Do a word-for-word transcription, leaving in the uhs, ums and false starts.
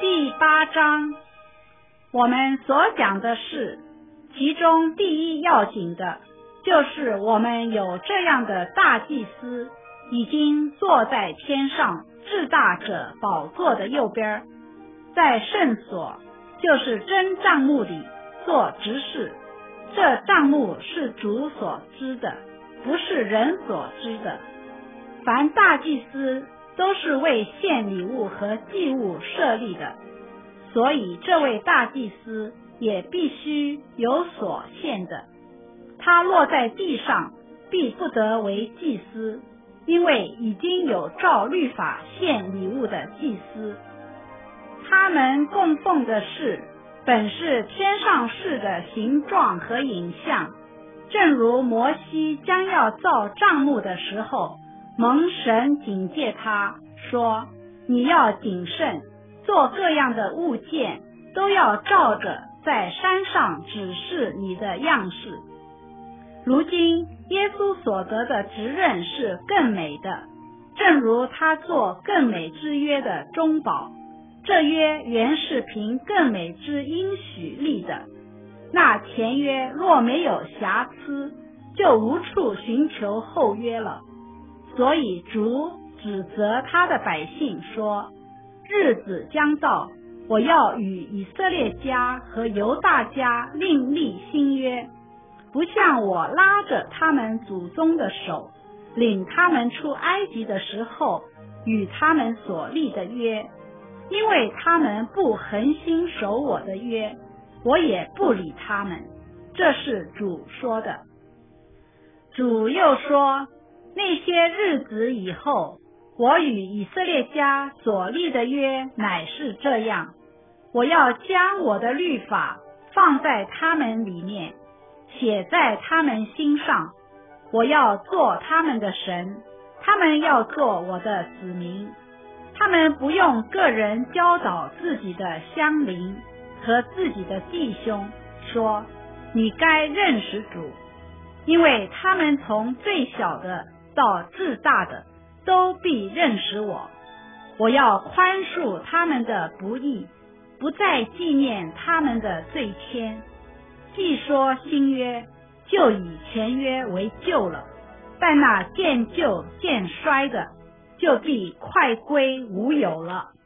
第八章，我们所讲的是，其中第一要紧的，就是我们有这样的大祭司，已经坐在天上至大者宝座的右边，在圣所，就是真帐幕里做执事。这帐幕是主所知的，不是人所知的。凡大祭司都是为献礼物和祭物设立的，所以这位大祭司也必须有所献的。他落在地上，必不得为祭司，因为已经有照律法献礼物的祭司。他们供奉的是本是天上事的形状和影像，正如摩西将要造帐幕的时候，蒙神警戒他说，你要谨慎，做各样的物件都要照着在山上指示你的样式。如今耶稣所得的职任是更美的，正如他做更美之约的中保，这约原是凭更美之应许立的。那前约若没有瑕疵，就无处寻求后约了。所以主指责他的百姓说，日子将到，我要与以色列家和犹大家另立新约，不像我拉着他们祖宗的手，领他们出埃及的时候与他们所立的约，因为他们不恒心守我的约，我也不理他们。这是主说的。主又说，那些日子以后，我与以色列家所立的约乃是这样，我要将我的律法放在他们里面，写在他们心上，我要做他们的神，他们要做我的子民。他们不用个人教导自己的乡邻和自己的弟兄，说你该认识主，因为他们从最小的到至大的都必认识我。我要宽恕他们的不义，不再纪念他们的罪愆。既说新约，就以前约为旧了，但那渐旧渐衰的，就必快归无有了。